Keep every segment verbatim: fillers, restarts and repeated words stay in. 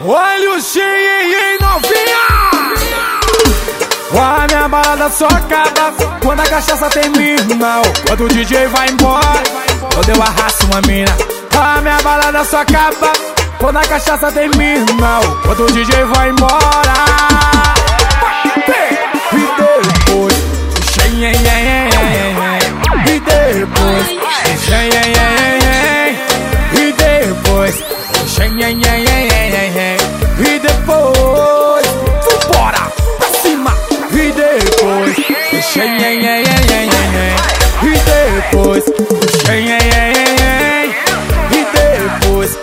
Olha o cheio novinha. A minha balada só acaba quando a cachaça termina, quando o D J vai embora, quando eu arrasto uma mina. A minha balada só acaba quando a cachaça termina, quando o D J vai embora. E depois, e depois, e depois, e depois, vambora, pra cima. E depois, e depois, e depois,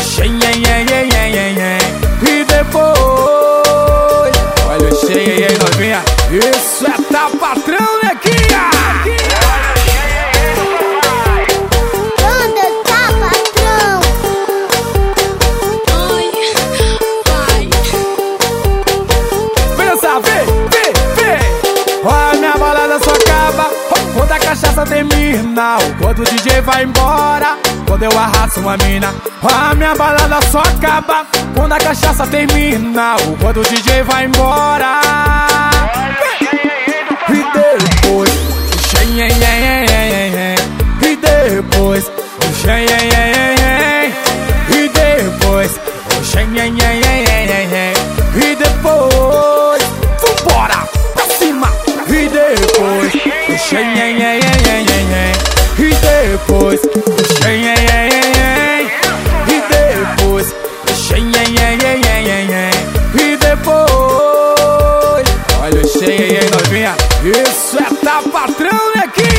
e depois. Olha o cheio aí, novinha. Isso é tá patrão, neguinha. Banda tá patrão. Ai, ai. Pensa, vê, vê, vê. A minha balada só acaba quando a cachaça termina, quando o D J vai embora, quando eu arrasto uma mina. A minha balada só acaba quando a cachaça termina, quando o D J vai embora. E depois, e depois, e depois, e depois, vambora, pra cima. E depois, e depois, e depois, e depois. Olha o cheio aí, novinha. Isso é tá patrão, neguinha.